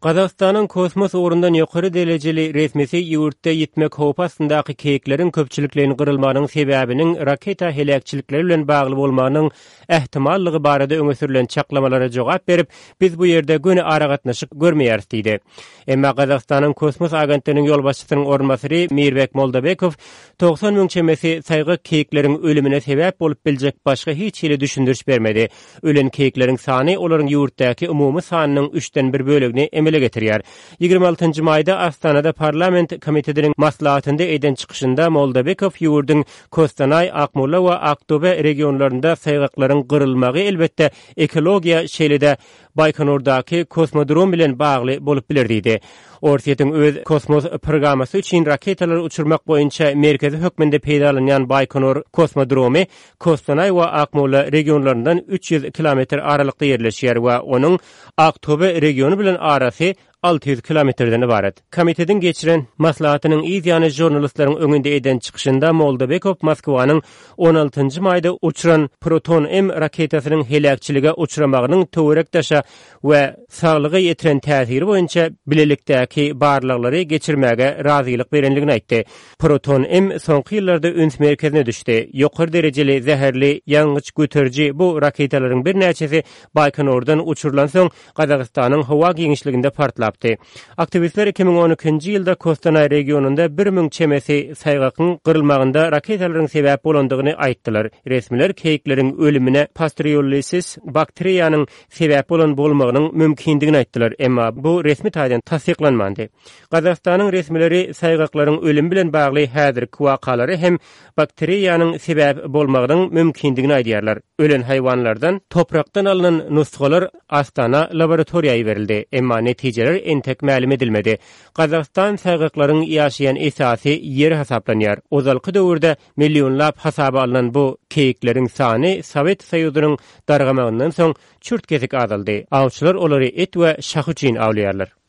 Qazaqstanyň kosmos ugrundan ýokary derejeli resmisi ýurtda ýitmek howp astyndaky keklerin köpçülikleriniň gyrylmagynyň sebäbiniň raketa helakçylikleri bilen bagly bolmagynyň ähtimallygy barada öňe sürülen çaklamalara jogap berip, biz bu ýerde göni ara gatnaşyk görmeýäris diýdi. Emma Qazaqstanyň kosmos agentliginiň ýolbaşçysynyň ornmasyry Mirbek Moldabekow 90 000 çemesi saýgy kekleriň ölümine sebäp bolup biljek başga hiç ýere düşündürç bermedi. Ölen kekleriň sany olaryň ýurtdaky umumy sanynyň 3den 1 bölegini emele getirýär. 26 maýda Astanada parlament komitetining maslahatynda eden çykyşynda Moldabekow ýurdyň Kostanay, Akmola we Aktobe regionlarynda saýgaklaryň gyrylmagy elbetde ekologiýa şeýlede Baykonurdaky kosmodrom bilen bagly bolup biler diýdi. Ortiýetiň öz kosmos programmasy üçin raketalary uçurmak boýunça merkezi hökmünde peýdalanýan Baykonur kosmodromy Kostanay we Akmola regionlaryndan 300 kilometr aralykda ýerleşýär we onuň Aktobe regiony bilen arasy 600 kilometrden ibaret. Komitetiň geçiren maslahatynyň ýany jurnalistlaryň öňünde eden çykyşynda Moldabekow Moskwanyň 16 maýda uçuran Proton M raketasynyň helakçyligi uçuramagynyň töwerek daşa we saglyga ýetiren täsiri boýunça bilelikdäki barlyklary geçirmäge razylyk berenligini aýtdy. Proton M soňky ýyllarda üns merkezine düşdi. Ýokary derejeli zäherli ýangıç göterji bu raketalaryň bir näçesi Baykonurdan uçurulan soň Qazaqstanyň hawa giňişliginde partlap. Aktivistler 2012-nji ýylda Kostanay regionunda 1000 çemesi saýgakyň gyrylmagynda raketalaryň sebäp bolandygyny aýtdylar. Resmiler keýikleriň ölümine Pasteuriosis bakteriýanyň sebäp bolan bolmagynyň mümkindigini aýtdylar, emma bu resmi taýdan tasdiklanmady. Qazaqstanyň resmileri saýgaklaryň ölüm bilen bagly häzirki wakalary hem bakteriýanyň sebäp bolmagynyň mümkindigini aýdýarlar. Ölen haýwanlardan toprakdan alynan nusxalar Astana laboratoriýaga berildi, emma netijeler entek ma'lum edilmedi. Qazaqstan saýgaklaryň ýaşaýan esasy ýer hasaplanýar. Ozalky döwürde millionlap hasaba alynan bu keýikleriň sany Sowet Soýuzynyň dargamagynyň soň çürtgesik azaldy. Awçylar olary et we şah üçin awlaýarlar.